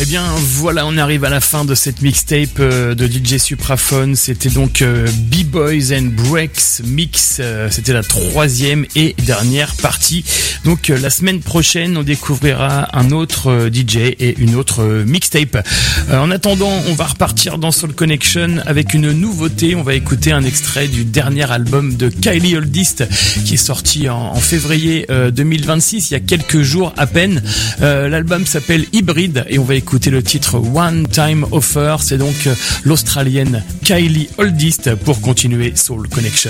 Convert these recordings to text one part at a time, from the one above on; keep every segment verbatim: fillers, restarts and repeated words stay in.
Eh bien voilà, on arrive à la fin de cette mixtape euh, de D J Supraphone. C'était donc euh, B-Boys and Breaks Mix. Euh, c'était la troisième et dernière partie. Donc euh, la semaine prochaine, on découvrira un autre euh, D J et une autre euh, mixtape. Euh, en attendant, on va repartir dans Soul Connection avec une nouveauté. On va écouter un extrait du dernier album de Kylie Oldist qui est sorti en, en février euh, deux mille vingt-six, il y a quelques jours à peine. Euh, l'album s'appelle Hybrid et on va écouter le titre One Time Offer. C'est donc euh, l'Australienne Kylie Oldist pour continuer Soul Connection.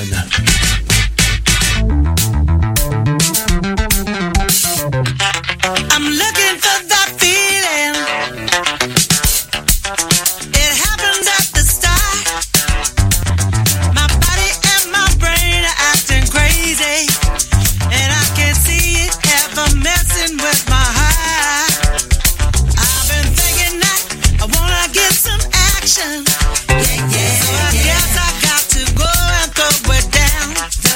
I'm looking for that feeling. It happens at the start. My body and my brain are acting crazy, and I can see it ever messing with my heart. I've been thinking that I wanna get some action. Yeah, yeah, so I yeah. guess I got to go and throw it down.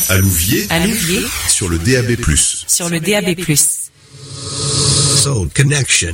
à Louviers, à Louviers, sur le D A B plus. sur le D A B plus. Soul Connection.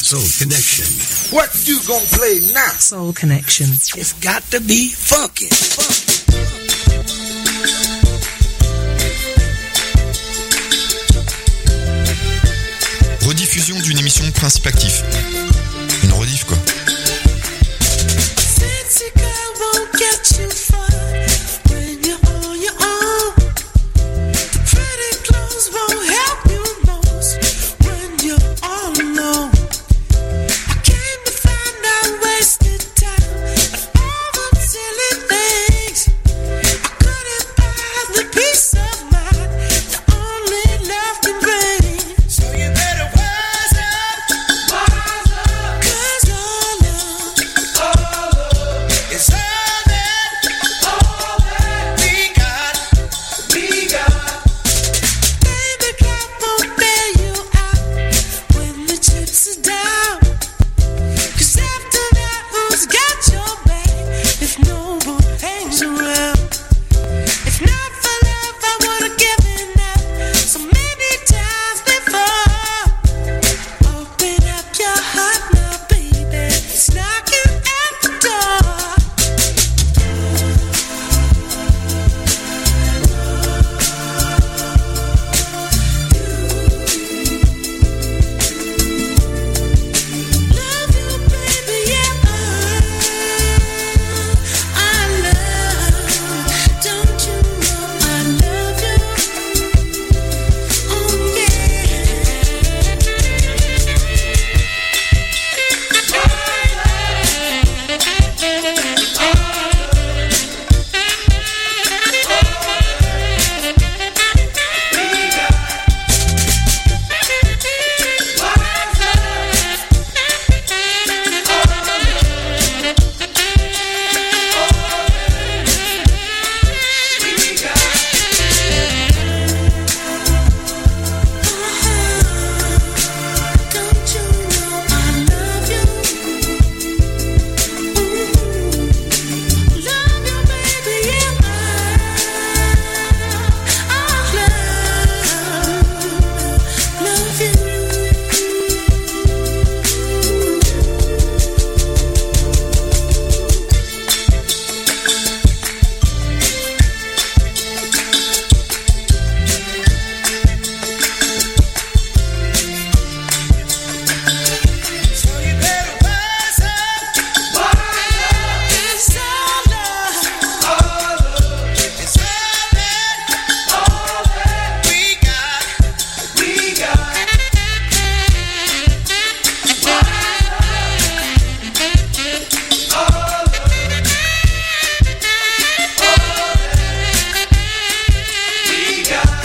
Soul Connection. What you gonna play now? Soul Connection. It's got to be funky. funky. Rediffusion d'une émission de Principe Actif. Une rediff quoi. Sexy girl won't get you far when you're on your own. Pretty clothes won't help you most when you're all alone. I came to find out wasted time and all those silly things. I couldn't buy the peace of mind that only love can bring. So you better wise up, wise up. 'Cause all love It's all that, all that we got, we got. baby girl won't bail you out when the chips are down. 'Cause after that, who's got your back if no one hangs around? If not for love, I would've given up so many times before. Open up your heart now, baby. It's knocking at the door. Love you, baby, yeah. I love. Don't you know I love you? Oh Don't you know I love you? Love you, baby, yeah. I love, love you. So you better wise up, wise up. It's all love. It's all that, all that we got, we got. We got.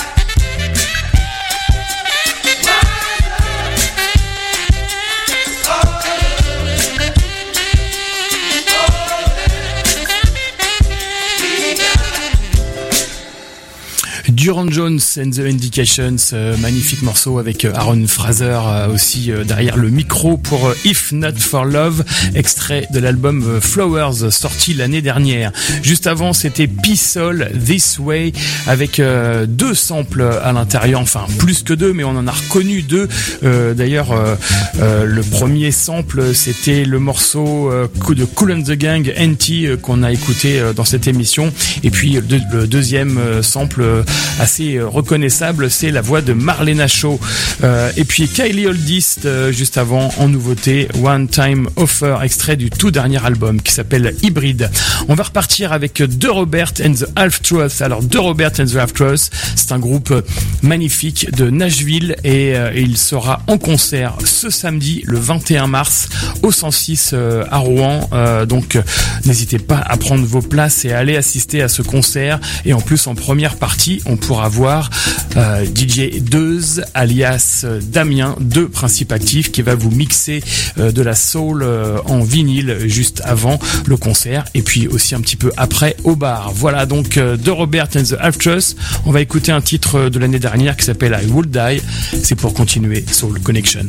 Durand Jones and the Indications, euh, magnifique morceau avec euh, Aaron Fraser euh, aussi euh, derrière le micro pour euh, If Not For Love, extrait de l'album euh, Flowers sorti l'année dernière. Juste avant, c'était P-Soul This Way avec euh, deux samples à l'intérieur, enfin plus que deux, mais on en a reconnu deux. Euh, d'ailleurs, euh, euh, le premier sample, c'était le morceau euh, de Kool and the Gang, N T, euh, qu'on a écouté euh, dans cette émission. Et puis le, deux- le deuxième euh, sample euh, assez euh, reconnaissable, c'est la voix de Marlena Shaw. Euh, et puis Kylie Oldist euh, juste avant en nouveauté, One Time Offer, extrait du tout dernier album qui s'appelle Hybrid. On va repartir avec The Robert and the Half Truth. Alors The Robert and the Half Truth, c'est un groupe magnifique de Nashville et, euh, et il sera en concert ce samedi le vingt et un mars au cent six euh, à Rouen. Euh, donc euh, n'hésitez pas à prendre vos places et à aller assister à ce concert. Et en plus en première partie, on pourra voir euh, D J Deuze alias euh, Damien de Principe Actif qui va vous mixer euh, de la soul euh, en vinyle juste avant le concert et puis aussi un petit peu après au bar. Voilà donc euh, de Robert and the Half Truth. On va écouter un titre de l'année dernière qui s'appelle I Would Die. C'est pour continuer Soul Connection.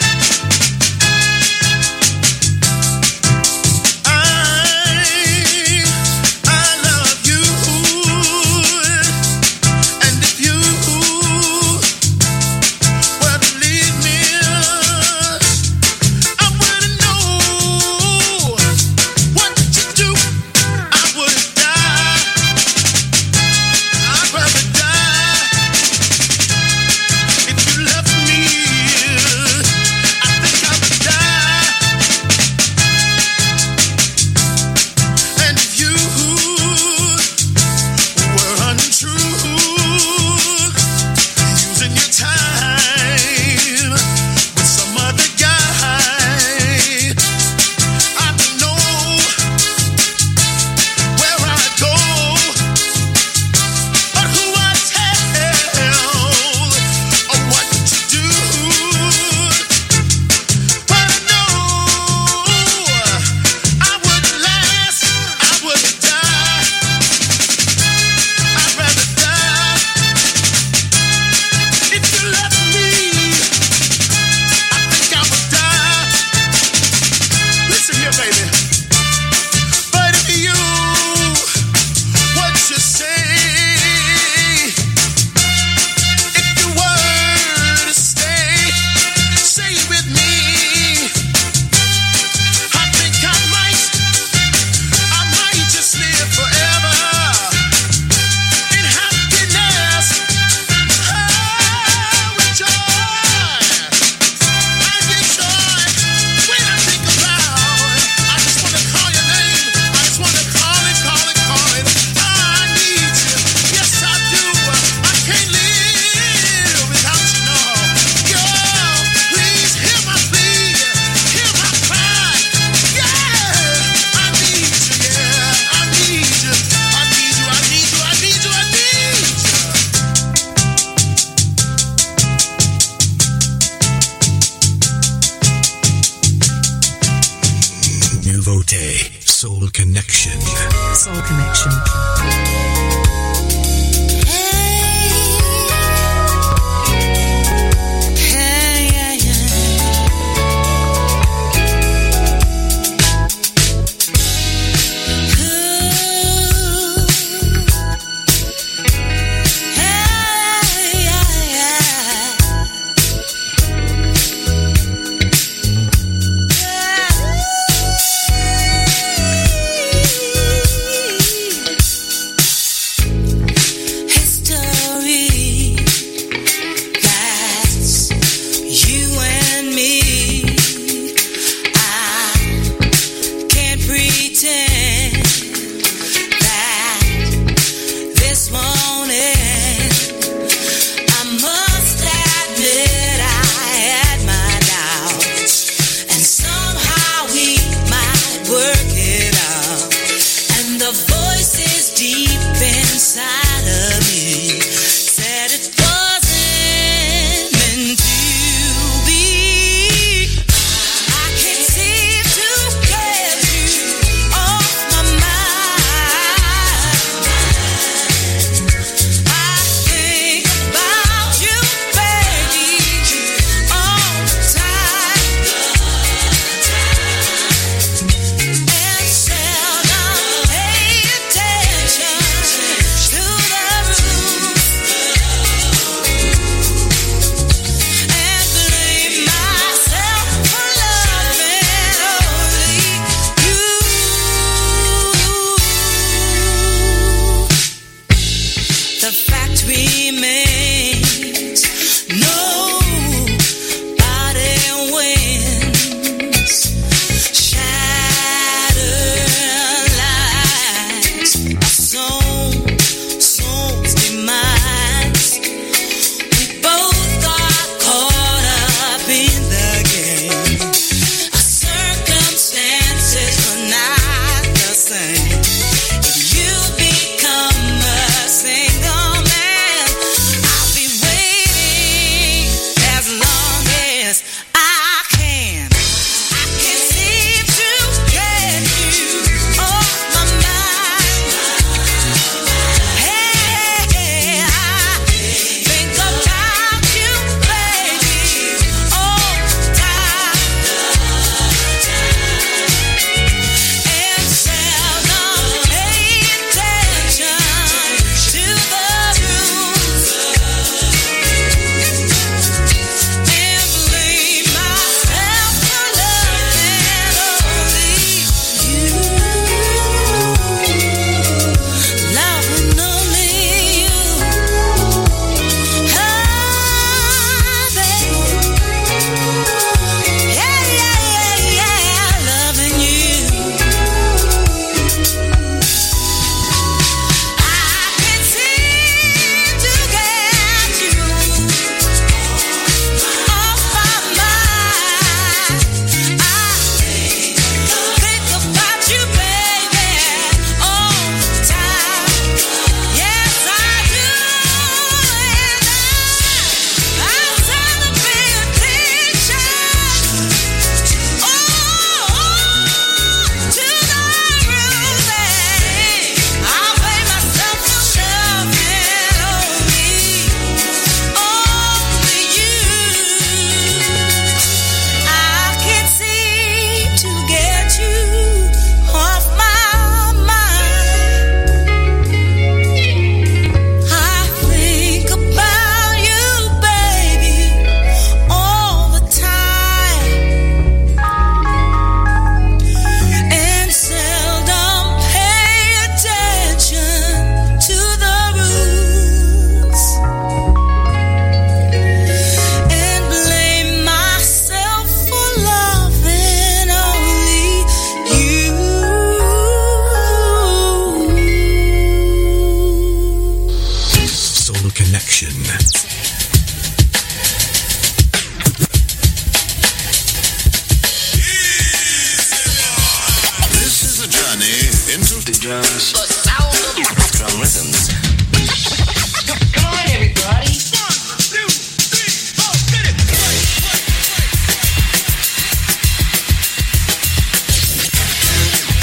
I K, Soul Connection. Soul Connection. drums. The sound of drum rhythms. Come on, everybody. One, two, three, four, get it. Play, play, play.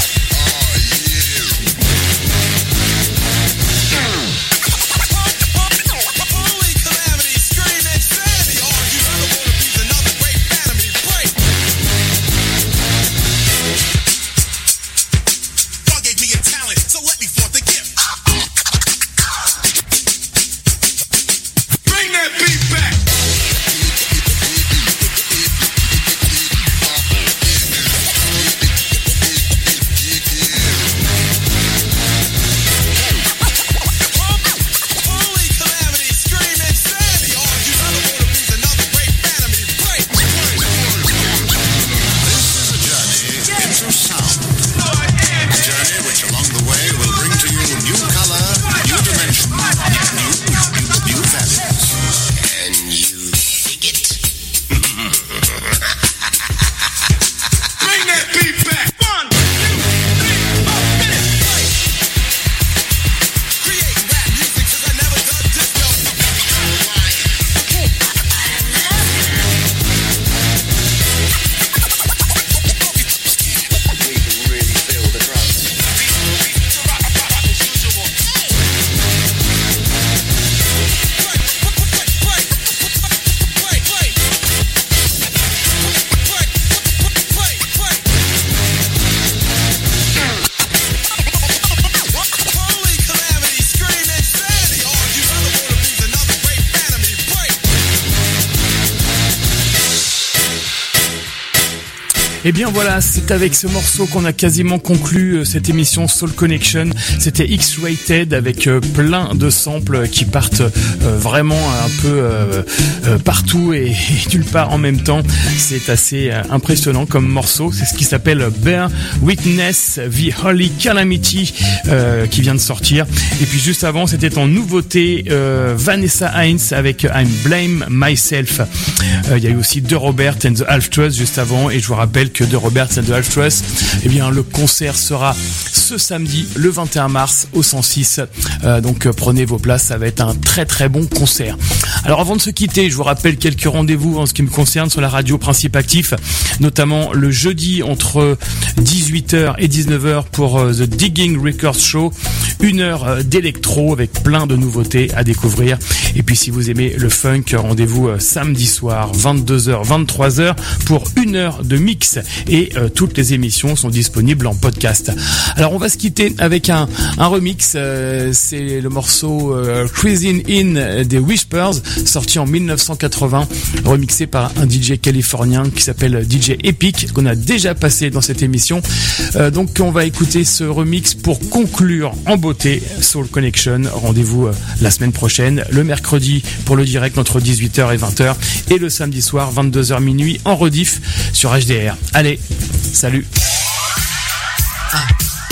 Et bien voilà, c'est avec ce morceau qu'on a quasiment conclu euh, cette émission Soul Connection. C'était X-Rated avec euh, plein de samples qui partent euh, vraiment un peu euh, euh, partout et, et nulle part en même temps. C'est assez euh, impressionnant comme morceau. C'est ce qui s'appelle Bear Witness The Holy Calamity euh, qui vient de sortir. Et puis juste avant, c'était en nouveauté euh, Vanessa Hines avec I'm Blame Myself. Il euh, y a eu aussi De Robert and the Half Trust juste avant. Et je vous rappelle que De Robert and the Half Trust, eh bien le concert sera ce samedi le vingt et un mars au cent six. Euh, donc euh, prenez vos places, ça va être un très très bon concert. Alors avant de se quitter, je vous rappelle quelques rendez-vous en ce qui me concerne sur la radio Principe Actif, notamment le jeudi entre dix-huit heures et dix-neuf heures pour euh, The Digging Records Show, une heure euh, d'électro avec plein de nouveautés à découvrir. Et puis si vous aimez le funk, rendez-vous euh, samedi soir vingt-deux heures vingt-trois heures pour une heure de mix et euh, toutes les émissions sont disponibles en podcast. Alors on va se quitter avec un, un remix, euh, c'est le morceau euh, Cruising In des Whispers, sorti en mille neuf cent quatre-vingts, remixé par un D J californien qui s'appelle D J Epic, qu'on a déjà passé dans cette émission. Euh, donc on va écouter ce remix pour conclure en beauté Soul Connection. Rendez-vous euh, la semaine prochaine, le mercredi pour le direct entre dix-huit heures et vingt heures et le samedi soir vingt-deux heures minuit en rediff sur H D R. Allez, salut. Ah.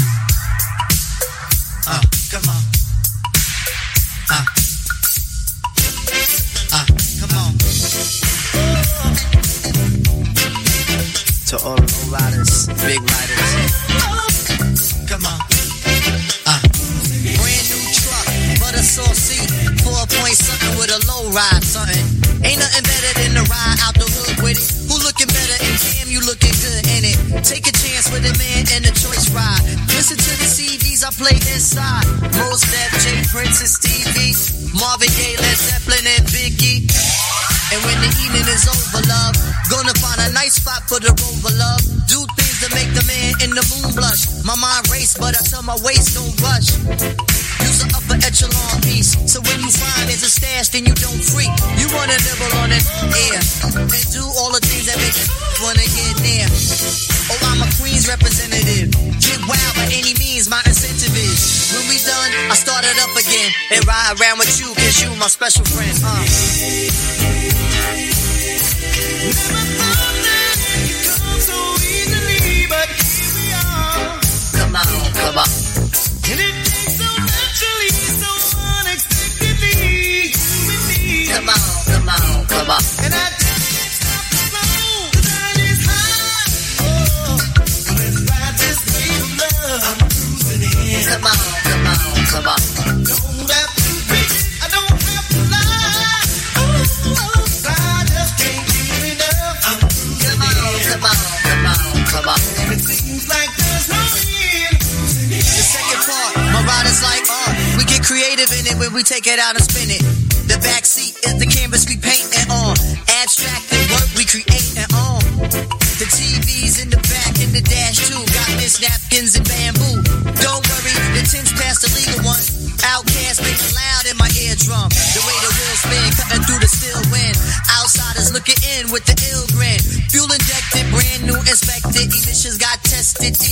Ah, come on. Ah. Ah, come on. To all the low riders, big riders. Come on. Ah. Brand new truck, but a saucy. Four point something with a low ride, something. Ain't nothing better than to ride out the hood with it. Who looking better? And damn, you looking good in it. Take a chance with a man and a choice ride. Listen to the C Ds I play inside. Mos Def, J Prince and Stevie, Marvin Gaye, Led Zeppelin and Biggie. And when the evening is over, love, gonna find a nice spot for the rover, love. Do things to make the man in the moon blush. My mind race, but I tell my waist don't rush. Use an upper echelon piece, so when you find there's a stash, then you don't freak. You wanna nibble on it, yeah, and do all the things that make you wanna get near. Oh, I'm a Queens representative. Get wild by any means, my incentive is. When we done, I start it up again and ride around with you, cause you my special friend. Uh. Never thought that it could come so easily, but here we are. Come on, come on. And it takes so naturally, so unexpectedly, you and me. Come on, come on, come on. And I just can't stop the flow, the night is high. Oh, let's ride this wave of love. I'm cruising in. Come on, come on, come on. Don't have to preach, I don't have to lie. Oh, oh, I just can't get enough. I'm cruising Come on, in. come on, come on, come on. And it seems like there's no end. The second part, my riders like art. We get creative in it when we take it out and spin it. The back seat is the canvas we paint and on. Abstracted work we create and on. The T V's in the back and the dash too. Got Miss napkins and bamboo. Don't worry, the tin's past the legal one. Outcast make it loud in my eardrum. The way the wheels spin, cutting through the still wind. Outsiders looking in with the ill grin. Fuel injected, brand new inspected. Emissions got tested.